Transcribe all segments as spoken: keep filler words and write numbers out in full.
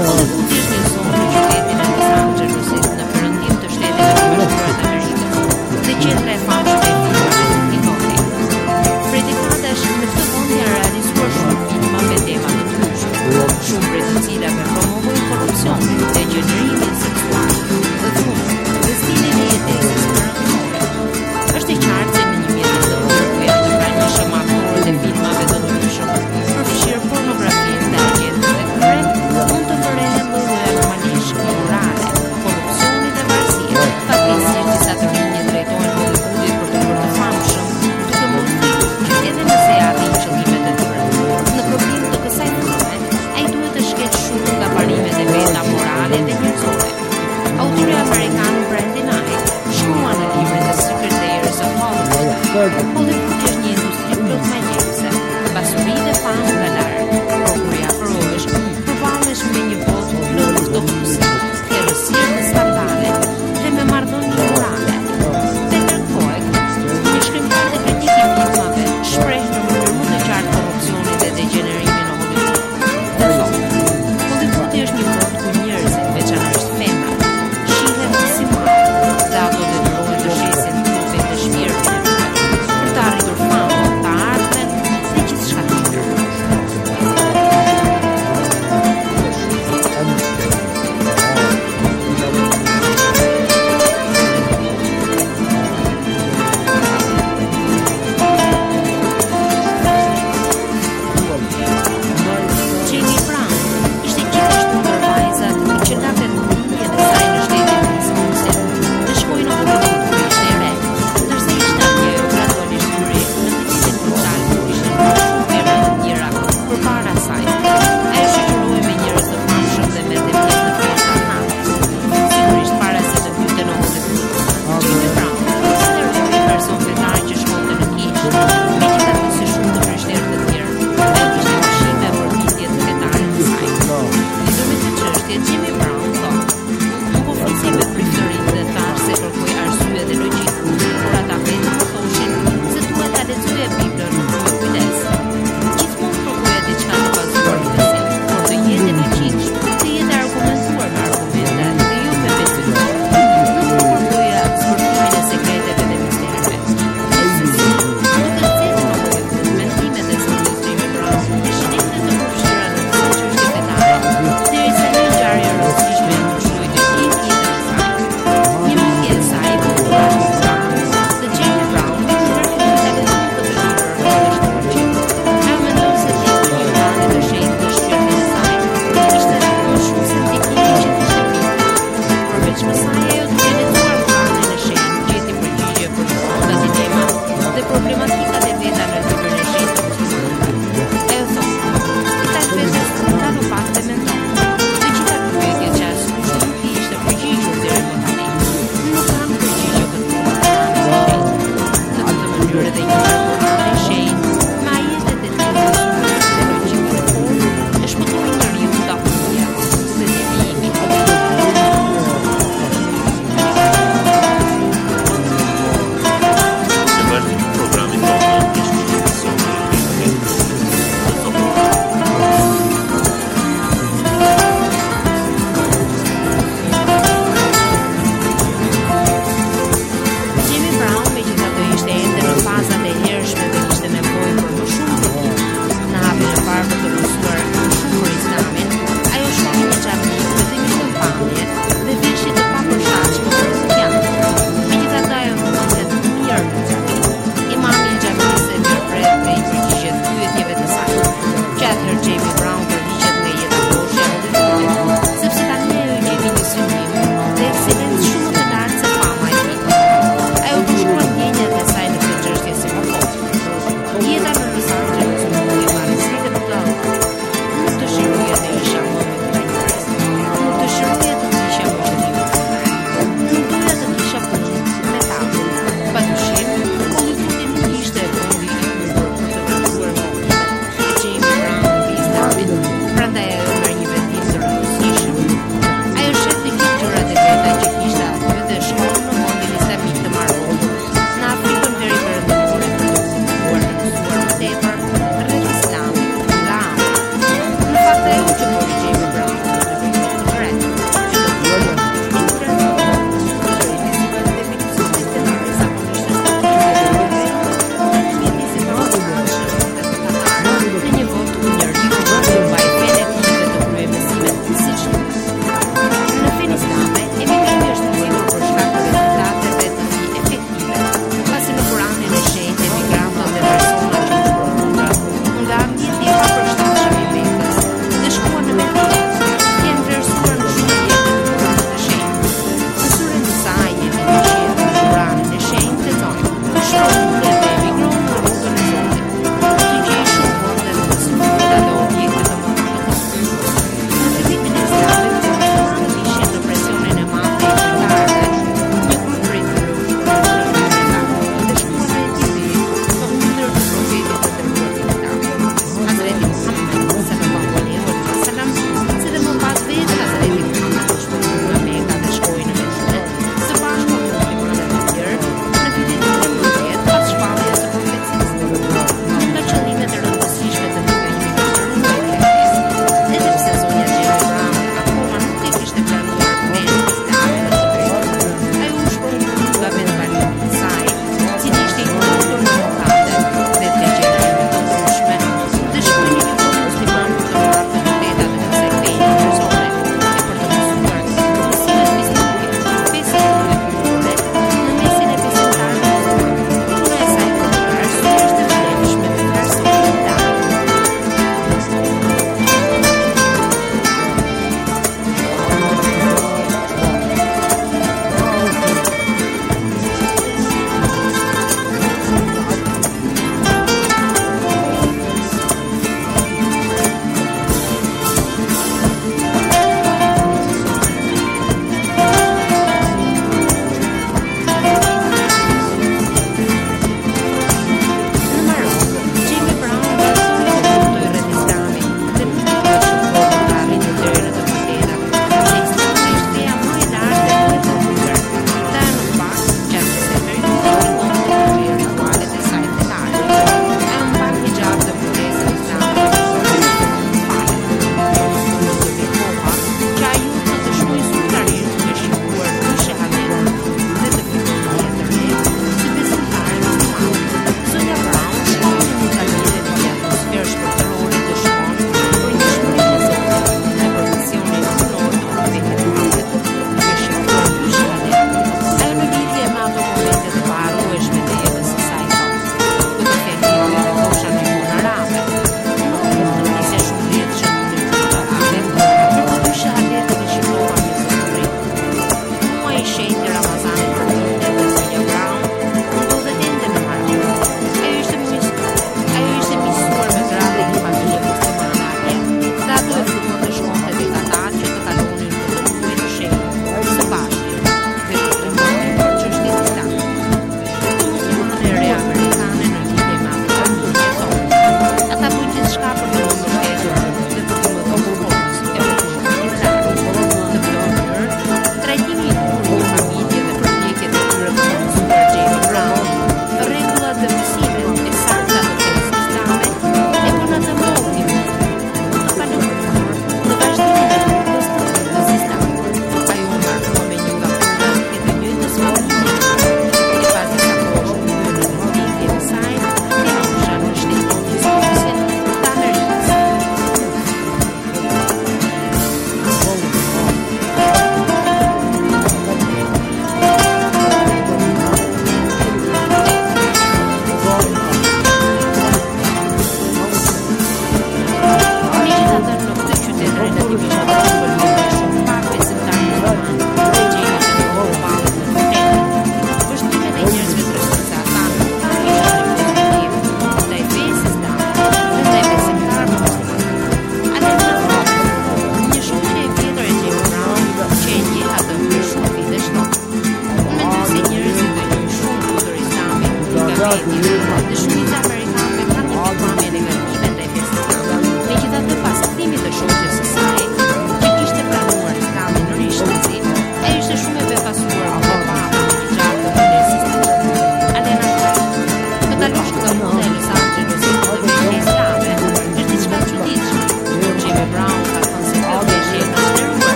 Hollywoodi është një zonë në qytetin e Los Angelesit, në perëndim të Shtetit të Bashkuar të Amerikës, dhe qendra e famshme e filmave në Hollywood. Predikatash në këtë vend janë realizuar shumë filma me tema të ndryshme, shumë prej të cilave promovojnë korrupsionin dhe gjenerimin seksual, dhe thunë, dhe stilin e jetesës perëndimore. Është i qartë se në një mjet të rrugë janë të pranishëm aktorët e filmave të ndryshëm, përfshirë pornografinë dhe agjentë dhe kurrent, mund të përrehen lloj-lloj anomalish morale, korrupsioni dhe varësia. Fatkeqësisht disa të rinj drejtohen Hollywoodit për të bërë të famshëm, duke mos ditur që edhe nëse arrin qëllimet e tyre, në problem të kësaj forme, ai duhet të shkelë shumë nga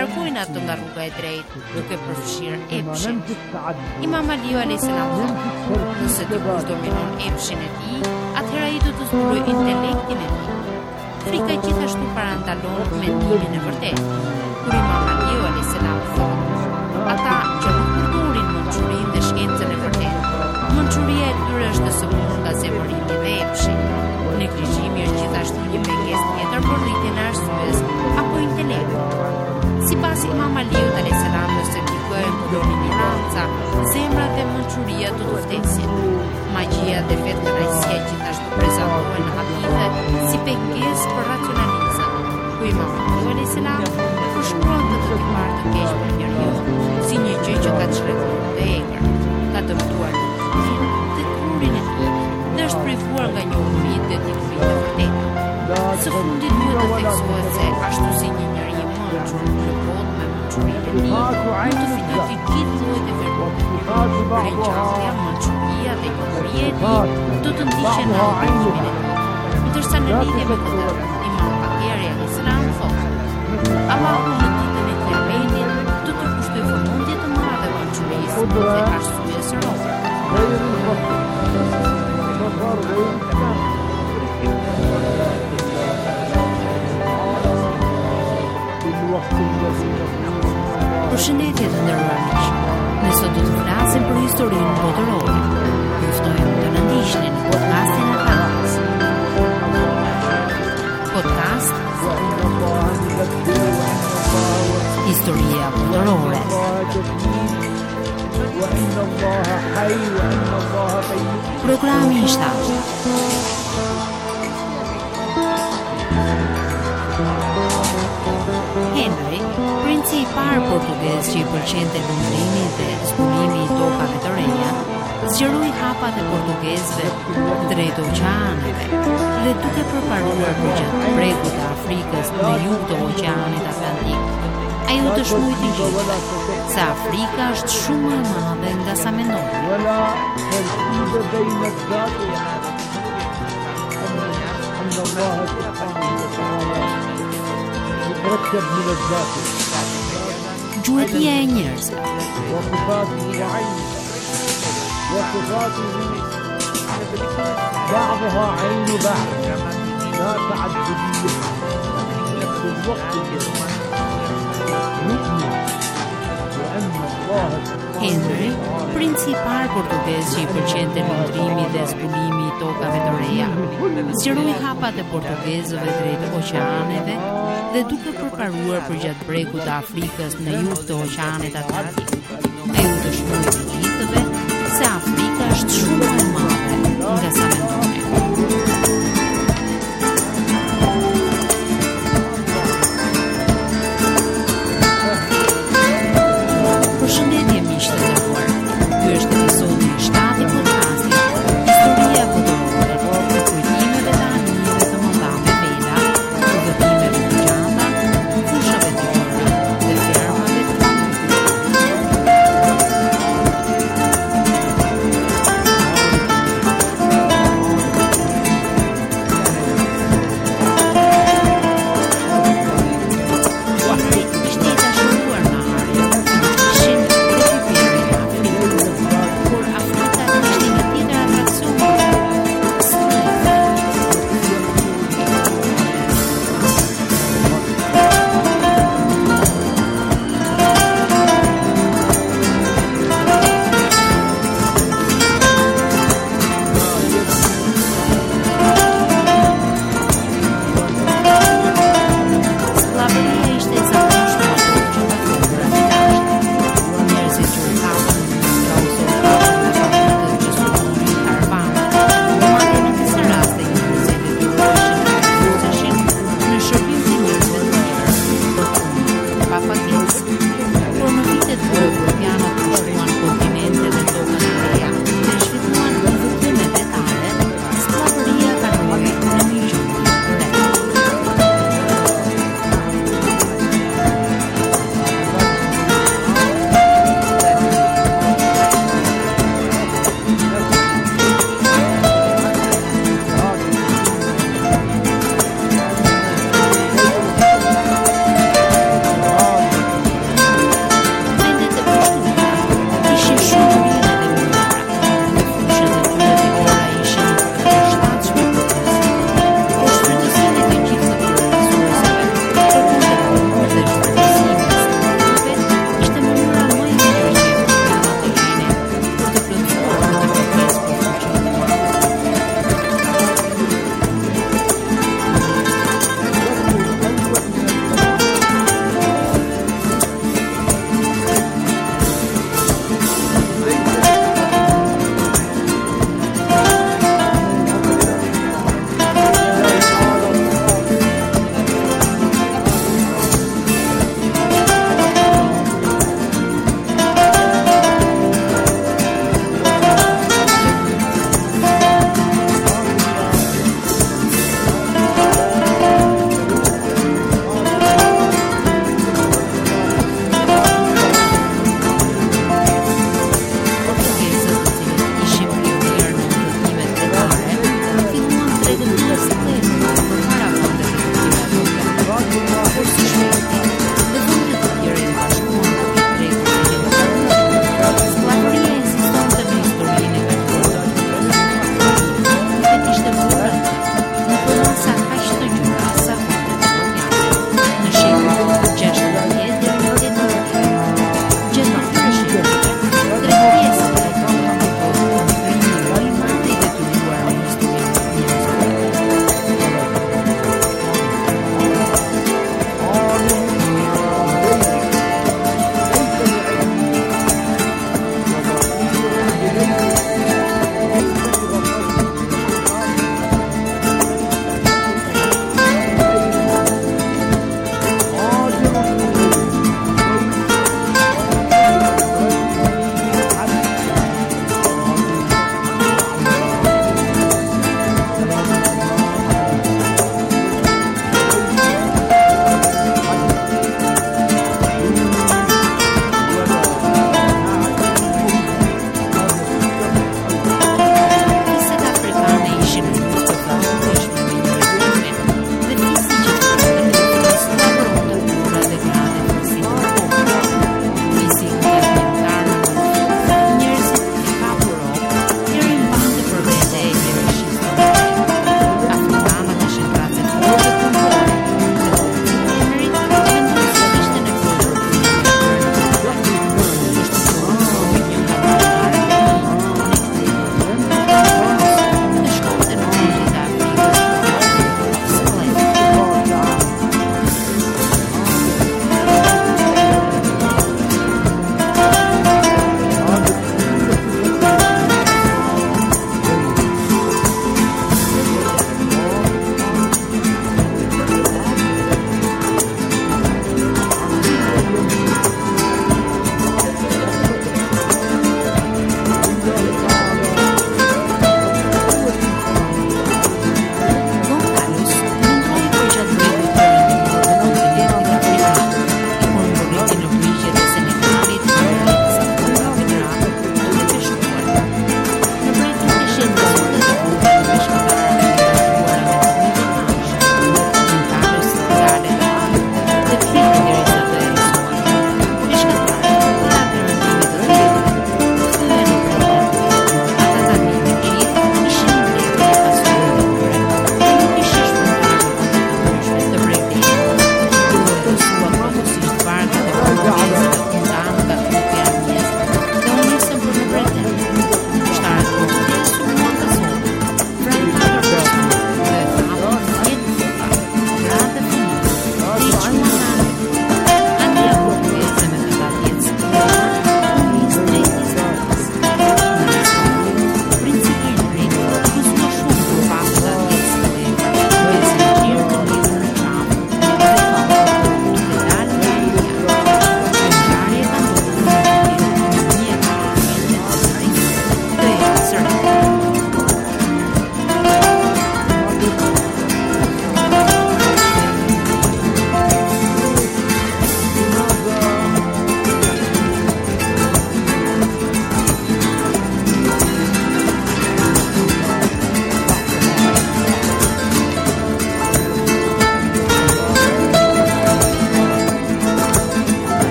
largojnë ato nga rruga e drejtë, duke përfshirë epshin. Imam Aliu alayhis salam thotë, nëse dikush dominon epshin e tij, atëherë ai do të zbulojë intelektin e tij. Frika gjithashtu parandalon mendimin e vërtetë. Kur Imam Aliu alayhis salam thotë, ata që nuk përdorin mençurinë dhe shkencën e vërtetë, mençuria e tyre është të sëmurë nga zemërimi dhe epshi. Neglizhimi është gjithashtu një pengesë tjetër për rritjen e arsyes apo intelektit. Sipas Imam Aliut alayhis salam, nëse dikojnë përdorin iranca, zemra dhe mençuria do të vdesin. Magjia dhe vetkënaqësia gjithashtu prezantohen në hadithe si pengesë për racionalizëm. Ku Imam Aliu alayhis salam përshkruan të të parë të keq për njeriu si një gjë që ka çrreguar dhe egër, ka dëmtuar njeriu dhe trurin e tij, dhe është privuar nga njohuri dhe diturit e vërtetë. Së fundi duhet të theksohet se ashtu si një njeri i mençur në botë me mençurinë e tij, mund të fitojë të gjithë llojet e virtyteve. Rinjallja, mençuria dhe njohuria e tij do të ndiqen në rrimin e tij. Ndërsa në lidhje me këtë, Imam Bakeri alayhis salam thotë, Allahu në ditën e Kiametit do të kushtoj vëmendje të madhe mençurisë dhe arsyes së robëve. Përshëndetje të nderuar miq. Ne sot do të flasim për historinë botërore. Ju ftojmë të na ndiqni në podcastin e Fahmës. Podcast Historia botërore. Programi i shtatë. Henry, princi i parë portugez që i përqente lundrimi dhe zbulimi i tokave të reja, zgjeroi hapat e portugezëve drejt oqeaneve dhe duke përparuar përgjatë bregut të Afrikës në jug të oqeanit Atlantik, ai u dëshmoi të gjithë se Afrika është shumë më e madhe nga sa mendonin. Gjuetia e njerëzve. بعضها عين بعض لا تعددية في الوقت نؤمن بأن الله Henry, princi i parë portugez që i përqente lundrimi dhe zbulimi i tokave të reja, zgjeroi hapat e portugezëve drejt oqeaneve dhe duke përparuar përgjatë bregut të Afrikës në jug të oqeanit Atlantik, ai u dëshmoi të gjithëve se Afrika është shumë më e madhe nga sa mendonin. Përshëndetje miq të nderuar. Ky është episodi i shtatë i podcastit Historia botërore, me kujtimet e anijeve të mëdha me vela, udhëtimeve të gjata, fushave të gjera dhe fermave të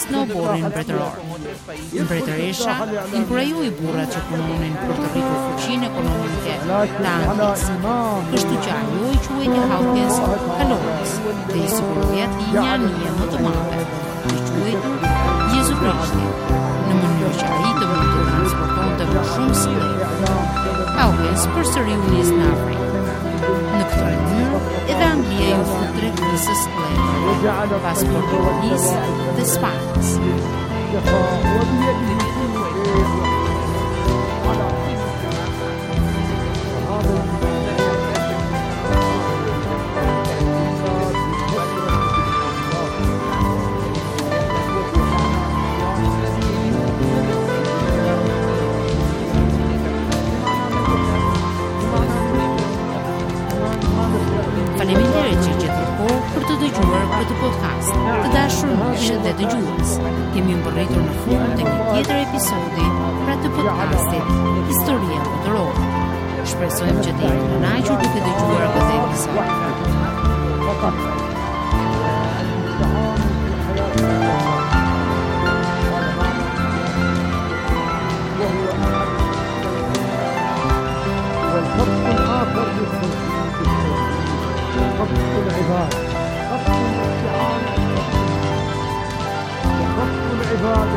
në oborin mbretëror. Mbretëresha inkurajoi burrat që punonin për të rritur fuqinë ekonomike të Anglisë. Kështu që ajo i quajti Hawkins kalorës dhe i siguroi atij një anije më të madhe, të quajtur Jezu Krishti, në mënyrë që ai të mund të transportonte më shumë slejë. Hawkins përsëri u nis në Afrikë. Në këtë mënyrë, edhe Anglia ju fut drejt nisës slejë, pas Portokalis dhe Spanjës. Faleminderit që gjetët kohë për të dëgjuar këtë podcast. Të dashur miq dhe dëgjues, kemi mbërritur në fund të një tjetër episodi pra të podcastit Historia Botërore. Shpresojmë që të jeni kënaqur duke dëgjuar këtë episod. خط العباد خط الاستعانة وخط العبادة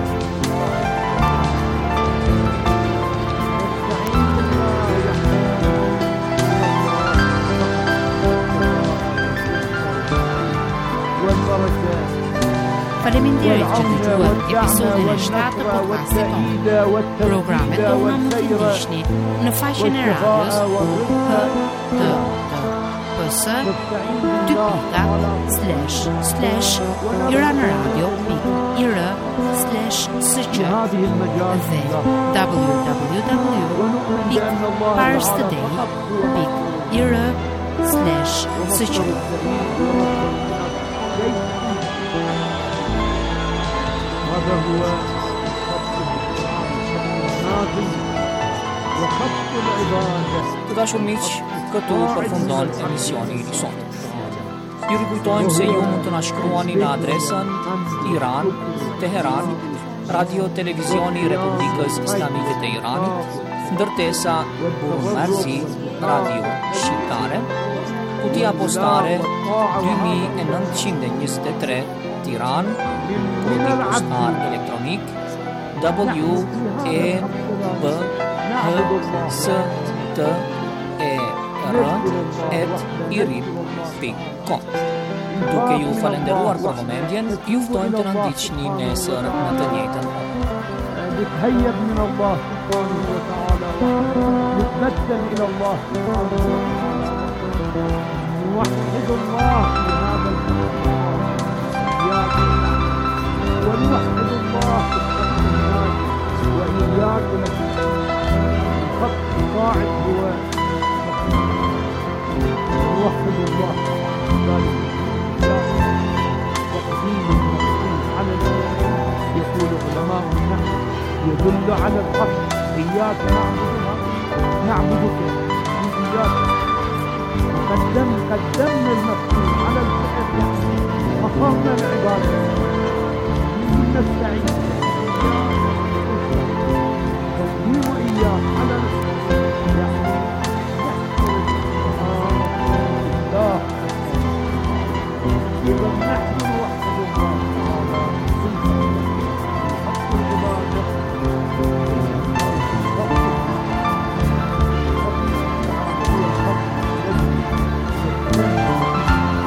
Faleminderit që dëgjuat episodin e shtatë të podcastit tonë. Programet tona mund t'i ndiqni në faqen e radios H T P S dy pika slash slash iranradio.ir slash sq dhe www dot parstoday.ir slash sq. هذا هو وخط العبادة. Të dashur miq, këtu përfundon emisioni i sot. Ju rikujtojmë se ju mund të na shkruani në adresën Iran, Teheran, Radio Televizioni Republikës Islamike të Iranit, ndërtesa Burmarsi, Radio Shqiptare, kutia postare dy mijë e nëntëqind e njëzet e tre, Tiran, kodi postar elektronik W E B H S T E R at irit dot com. Duke ju falenderuar për vëmendjen, ju ftojmë të na ndiqni nesër në të njëjtën orë. نتهيب من الله سبحانه وتعالى نتبدل إلى الله سبحانه وتعالى نوحد الله في هذا الحياة ونوحد الله وإياكم الخط الصاعد هو نوحد الله ذلك تقديم على يقول علماء النحو يدل على الحق إياك نعبدها نعبدك إياك قدم قدمنا المفعول على الفعل أخرنا العبادة نستعين تقديم إياك على الله إذا نحن نوحد الله تعالى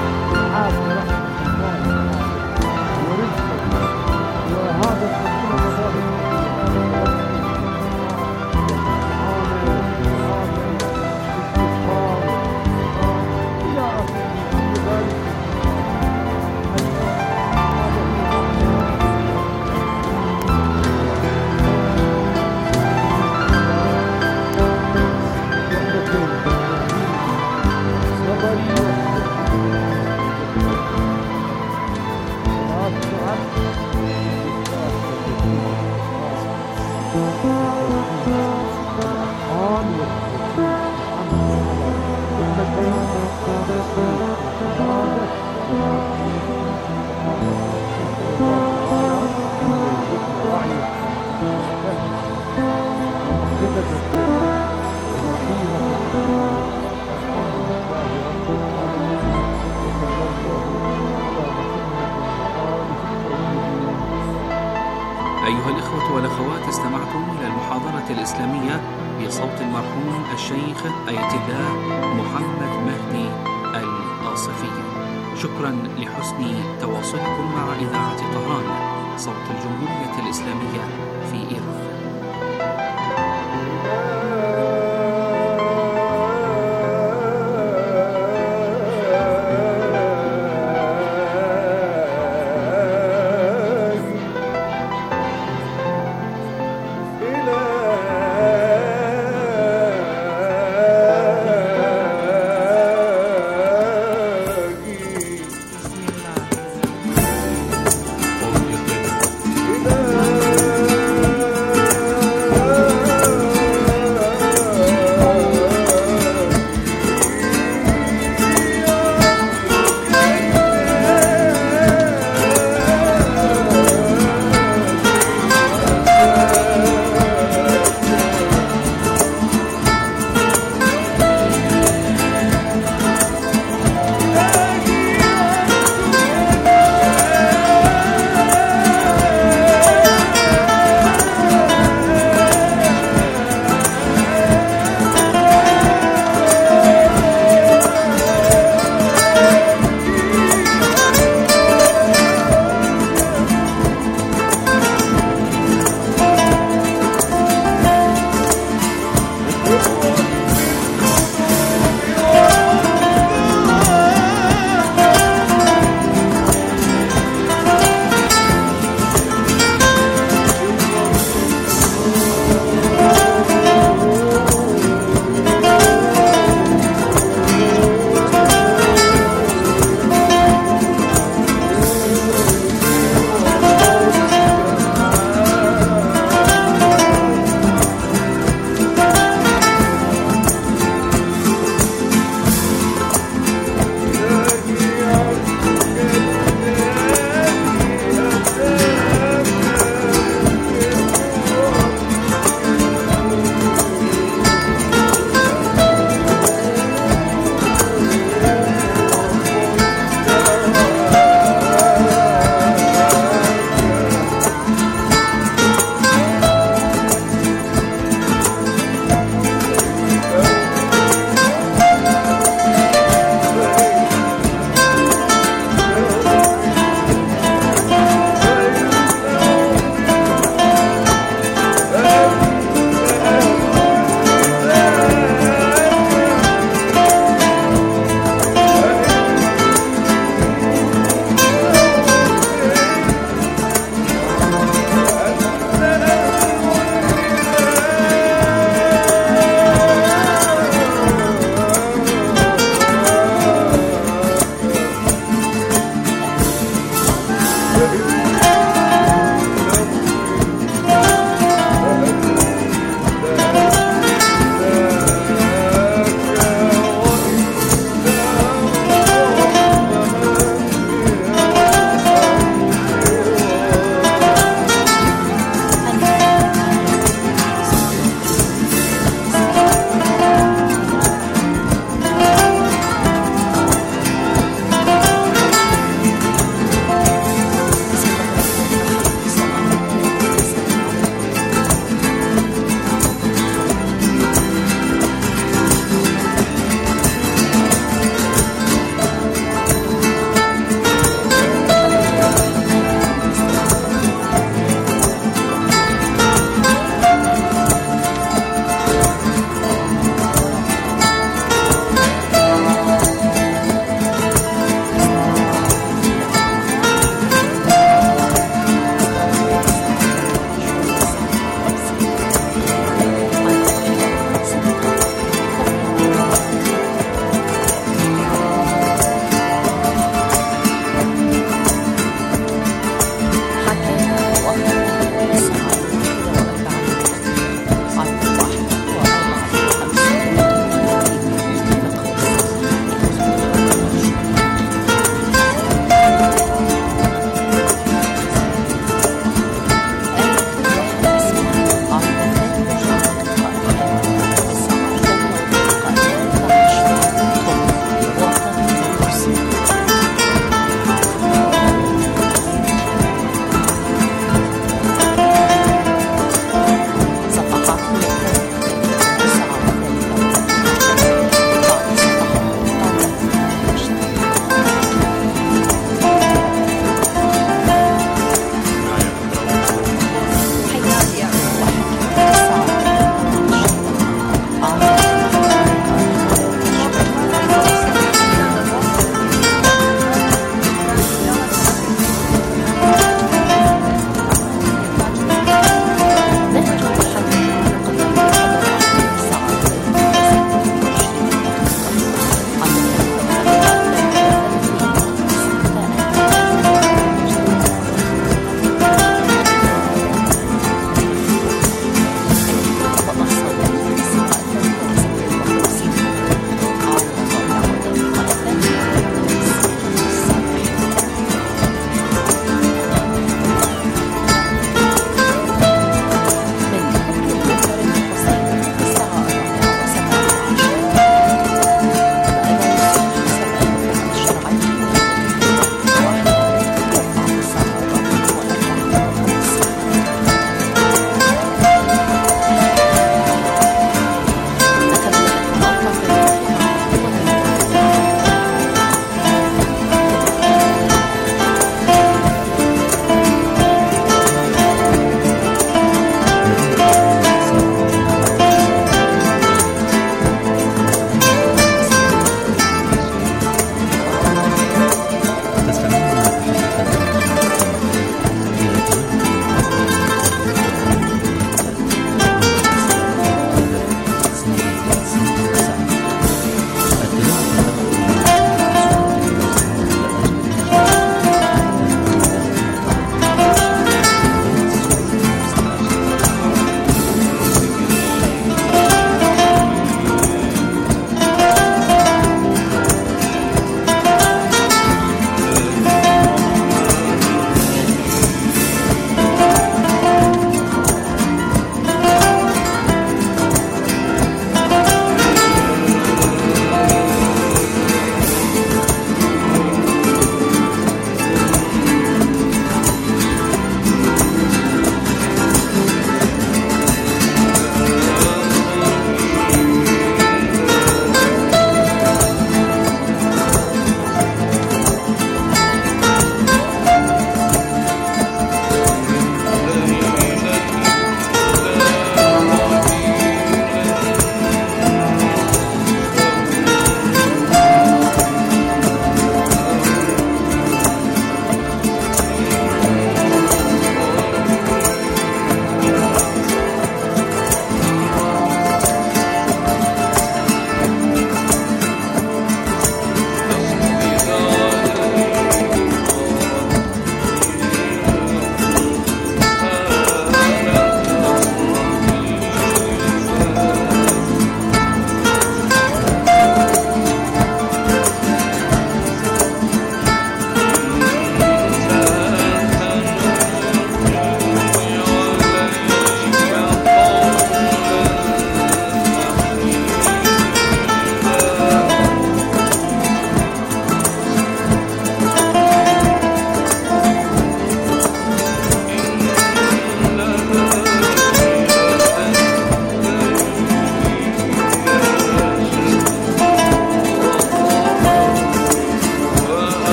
والأخوات، استمعتم إلى المحاضرة الإسلامية بصوت المرحوم الشيخ آية الله محمد مهدي الآصفي. شكرا لحسن تواصلكم مع إذاعة طهران، صوت الجمهورية الإسلامية في إيران.